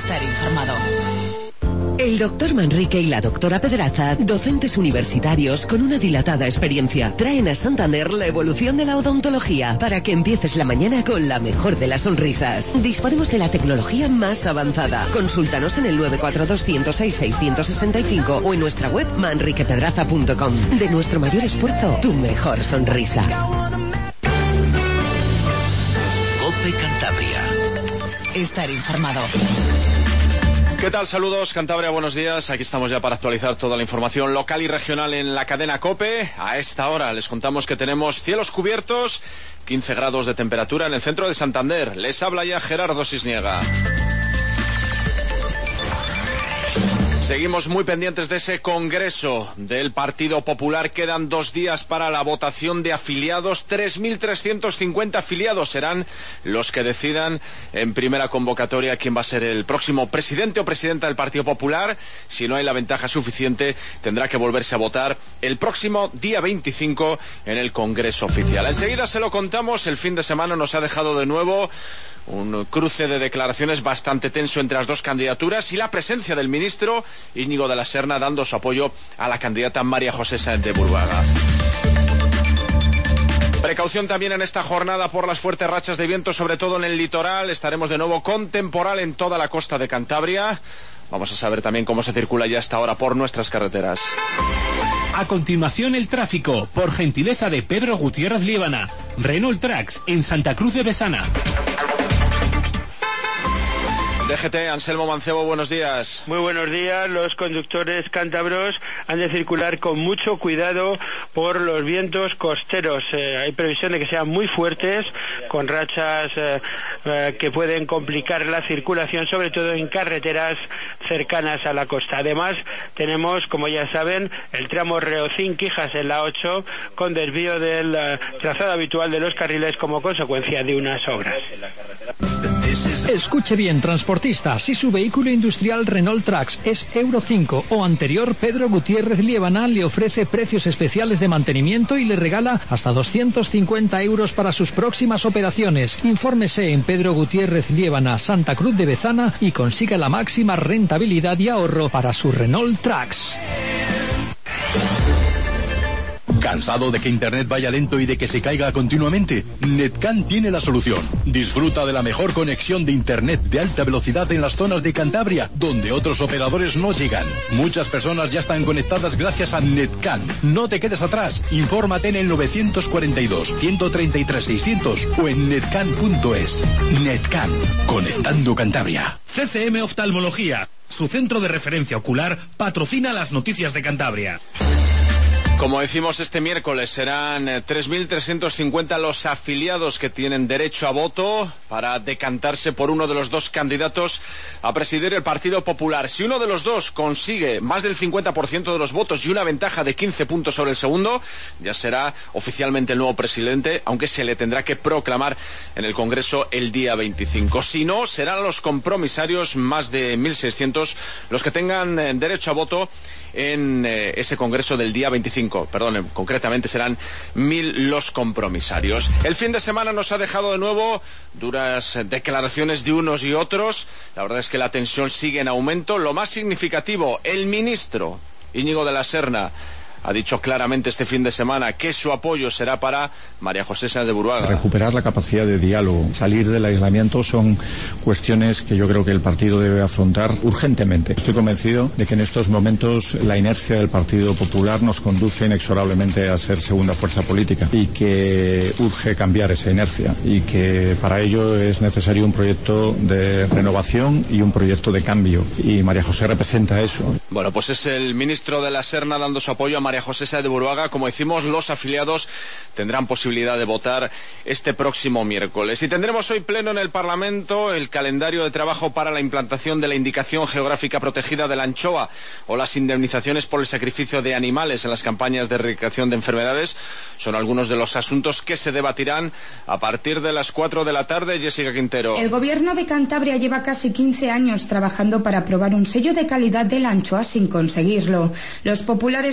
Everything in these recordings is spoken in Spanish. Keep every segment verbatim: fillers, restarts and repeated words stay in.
Estar informado. El doctor Manrique y la doctora Pedraza, docentes universitarios con una dilatada experiencia, traen a Santander la evolución de la odontología para que empieces la mañana con la mejor de las sonrisas. Disponemos de la tecnología más avanzada. Consúltanos en el nueve cuatro dos cero seis seis seis cinco o en nuestra web manrique pedraza punto com. De nuestro mayor esfuerzo, tu mejor sonrisa. COPE Cantabria. Estar informado. ¿Qué tal? Saludos, Cantabria, buenos días. Aquí estamos ya para actualizar toda la información local y regional en la cadena COPE. A esta hora les contamos que tenemos cielos cubiertos, quince grados de temperatura en el centro de Santander. Les habla ya Gerardo Sisniega. Seguimos muy pendientes de ese congreso del Partido Popular. Quedan dos días para la votación de afiliados. tres mil trescientos cincuenta afiliados serán los que decidan en primera convocatoria quién va a ser el próximo presidente o presidenta del Partido Popular. Si no hay la ventaja suficiente, tendrá que volverse a votar el próximo día veinticinco en el Congreso oficial. Enseguida se lo contamos. El fin de semana nos ha dejado de nuevo un cruce de declaraciones bastante tenso entre las dos candidaturas y la presencia del ministro Íñigo de la Serna dando su apoyo a la candidata María José Sáenz de Buruaga. Precaución también en esta jornada por las fuertes rachas de viento, sobre todo en el litoral. Estaremos de nuevo con temporal en toda la costa de Cantabria. Vamos a saber también cómo se circula ya hasta ahora por nuestras carreteras. A continuación el tráfico, por gentileza de Pedro Gutiérrez Líbana. Renault Trax en Santa Cruz de Bezana. D G T, Anselmo Mancebo, buenos días. Muy buenos días. Los conductores cántabros han de circular con mucho cuidado por los vientos costeros. Eh, hay previsión de que sean muy fuertes, con rachas eh, eh, que pueden complicar la circulación, sobre todo en carreteras cercanas a la costa. Además, tenemos, como ya saben, el tramo Reocín-Quijas en la ocho, con desvío del eh, trazado habitual de los carriles como consecuencia de unas obras. Escuche bien, transportista, si su vehículo industrial Renault Trax es Euro cinco o anterior, Pedro Gutiérrez Líbana le ofrece precios especiales de mantenimiento y le regala hasta doscientos cincuenta euros para sus próximas operaciones. Infórmese en Pedro Gutiérrez Líbana, Santa Cruz de Bezana y consiga la máxima rentabilidad y ahorro para su Renault Trax. ¿Cansado de que Internet vaya lento y de que se caiga continuamente? Netcan tiene la solución. Disfruta de la mejor conexión de Internet de alta velocidad en las zonas de Cantabria, donde otros operadores no llegan. Muchas personas ya están conectadas gracias a Netcan. No te quedes atrás. Infórmate en el nueve cuatro dos, uno tres tres, seiscientos o en netcan punto es. Netcan, conectando Cantabria. C C M Oftalmología, su centro de referencia ocular, patrocina las noticias de Cantabria. Como decimos, este miércoles serán tres mil trescientos cincuenta los afiliados que tienen derecho a voto para decantarse por uno de los dos candidatos a presidir el Partido Popular. Si uno de los dos consigue más del cincuenta por ciento de los votos y una ventaja de quince puntos sobre el segundo, ya será oficialmente el nuevo presidente, aunque se le tendrá que proclamar en el Congreso el día veinticinco. Si no, serán los compromisarios, más de mil seiscientos, los que tengan derecho a voto en eh, ese congreso del día veinticinco. Perdón, concretamente serán mil los compromisarios. El fin de semana nos ha dejado de nuevo duras declaraciones de unos y otros. La verdad es que la tensión sigue en aumento. Lo más significativo, el ministro Íñigo de la Serna ha dicho claramente este fin de semana que su apoyo será para María José Sáenz de Buruaga. Recuperar la capacidad de diálogo, salir del aislamiento son cuestiones que yo creo que el partido debe afrontar urgentemente. Estoy convencido de que en estos momentos la inercia del Partido Popular nos conduce inexorablemente a ser segunda fuerza política y que urge cambiar esa inercia y que para ello es necesario un proyecto de renovación y un proyecto de cambio, y María José representa eso. Bueno, pues es el ministro de la Serna dando su apoyo a María José Sáenz de Buruaga. Como decimos, los afiliados tendrán posibilidad de votar este próximo miércoles. Y tendremos hoy pleno en el Parlamento el calendario de trabajo para la implantación de la indicación geográfica protegida de la anchoa o las indemnizaciones por el sacrificio de animales en las campañas de erradicación de enfermedades. Son algunos de los asuntos que se debatirán a partir de las cuatro de la tarde. Jessica Quintero. El Gobierno de Cantabria lleva casi quince años trabajando para aprobar un sello de calidad de la anchoa sin conseguirlo. Los populares van a pedir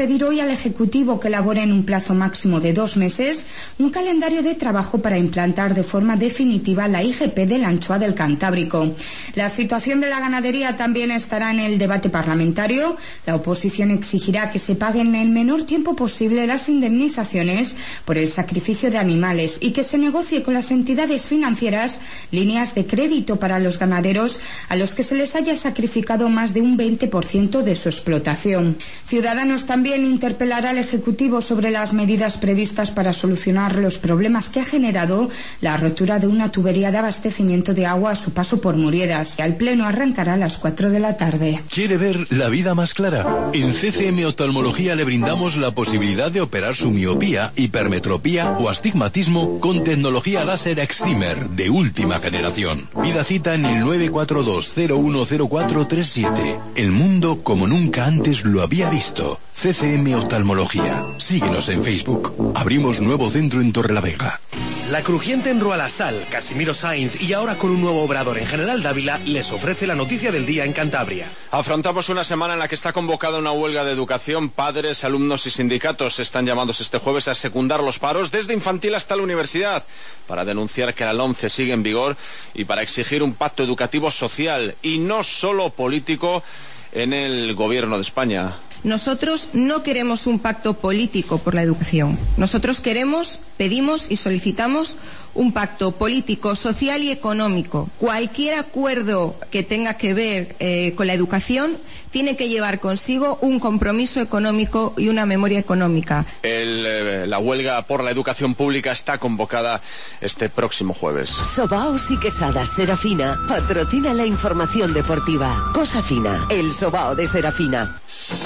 pedir hoy al Ejecutivo que elabore en un plazo máximo de dos meses un calendario de trabajo para implantar de forma definitiva la I G P de la anchoa del Cantábrico. La situación de la ganadería también estará en el debate parlamentario. La oposición exigirá que se paguen en el menor tiempo posible las indemnizaciones por el sacrificio de animales y que se negocie con las entidades financieras líneas de crédito para los ganaderos a los que se les haya sacrificado más de un veinte por ciento de su explotación. Ciudadanos también interpelará al Ejecutivo sobre las medidas previstas para solucionar los problemas que ha generado la rotura de una tubería de abastecimiento de agua a su paso por Muriedas. El Pleno arrancará a las cuatro de la tarde. ¿Quiere ver la vida más clara? En C C M Oftalmología le brindamos la posibilidad de operar su miopía, hipermetropía o astigmatismo con tecnología láser excimer de última generación. Pida cita en el nueve cuatro dos cero uno cero cuatro tres siete. El mundo como nunca antes lo había visto. C C M Oftalmología. Síguenos en Facebook. Abrimos nuevo centro en Torrelavega. La Crujiente en Rualasal, Casimiro Sainz y ahora con un nuevo obrador en General Dávila les ofrece la noticia del día en Cantabria. Afrontamos una semana en la que está convocada una huelga de educación. Padres, alumnos y sindicatos están llamados este jueves a secundar los paros desde infantil hasta la universidad para denunciar que la LOMCE sigue en vigor y para exigir un pacto educativo social y no solo político en el gobierno de España. Nosotros no queremos un pacto político por la educación. Nosotros queremos, pedimos y solicitamos un pacto político, social y económico. Cualquier acuerdo que tenga que ver eh, con la educación tiene que llevar consigo un compromiso económico y una memoria económica. El, eh, la huelga por la educación pública está convocada este próximo jueves. Sobaos y Quesadas Serafina patrocina la información deportiva. Cosa fina, el sobao de Serafina.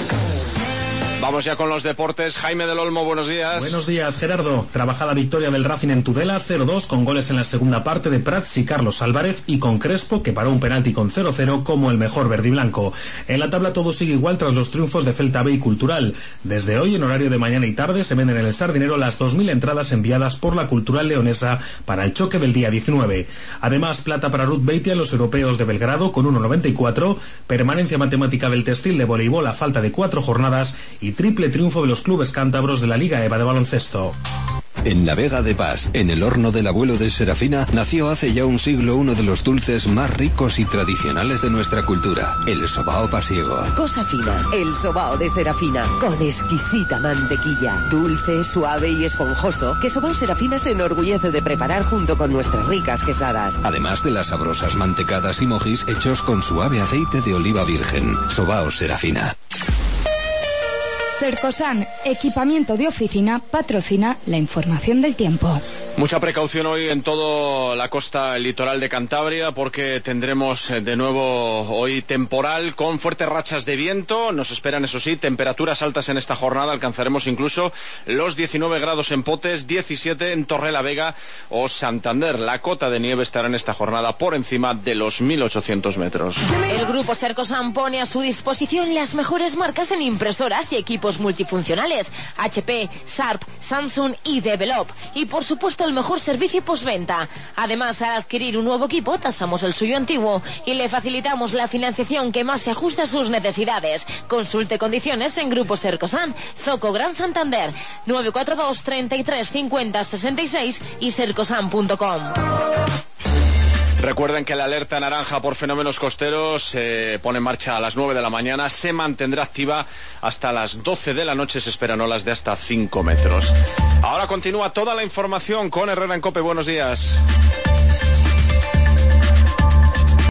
Vamos ya con los deportes. Jaime del Olmo, buenos días. Buenos días, Gerardo. Trabajada victoria del Racing en Tudela, cero dos, con goles en la segunda parte de Prats y Carlos Álvarez, y con Crespo, que paró un penalti con cero cero como el mejor verdiblanco. En la tabla todo sigue igual tras los triunfos de Celta B y Cultural. Desde hoy, en horario de mañana y tarde, se venden en el Sardinero las dos mil entradas enviadas por la Cultural Leonesa para el choque del día diecinueve. Además, plata para Ruth Beitia en los europeos de Belgrado con uno noventa y cuatro, permanencia matemática del Textil de voleibol a falta de cuatro jornadas y triple triunfo de los clubes cántabros de la Liga EVA de baloncesto. En la Vega de Paz, en el horno del abuelo de Serafina, nació hace ya un siglo uno de los dulces más ricos y tradicionales de nuestra cultura, el sobao pasiego. Cosa fina, el sobao de Serafina, con exquisita mantequilla, dulce, suave y esponjoso, que Sobao Serafina se enorgullece de preparar junto con nuestras ricas quesadas. Además de las sabrosas mantecadas y mojis hechos con suave aceite de oliva virgen. Sobao Serafina. Sercosan, equipamiento de oficina, patrocina la información del tiempo. Mucha precaución hoy en toda la costa litoral de Cantabria porque tendremos de nuevo hoy temporal con fuertes rachas de viento. Nos esperan, eso sí, temperaturas altas en esta jornada. Alcanzaremos incluso los diecinueve grados en Potes, diecisiete en Torrelavega o Santander. La cota de nieve estará en esta jornada por encima de los mil ochocientos metros. El grupo Sercosan pone a su disposición las mejores marcas en impresoras y equipos multifuncionales. H P, Sharp, Samsung y Develop. Y por supuesto el mejor servicio postventa. Además, al adquirir un nuevo equipo, tasamos el suyo antiguo y le facilitamos la financiación que más se ajuste a sus necesidades. Consulte condiciones en Grupo Sercosan, Zoco Gran Santander, nueve cuatro dos, treinta y tres, cincuenta, sesenta y seis y sercosan punto com. Recuerden que la alerta naranja por fenómenos costeros se pone en marcha a las nueve de la mañana, se mantendrá activa hasta las doce de la noche, se esperan olas de hasta cinco metros. Ahora continúa toda la información con Herrera en COPE. Buenos días.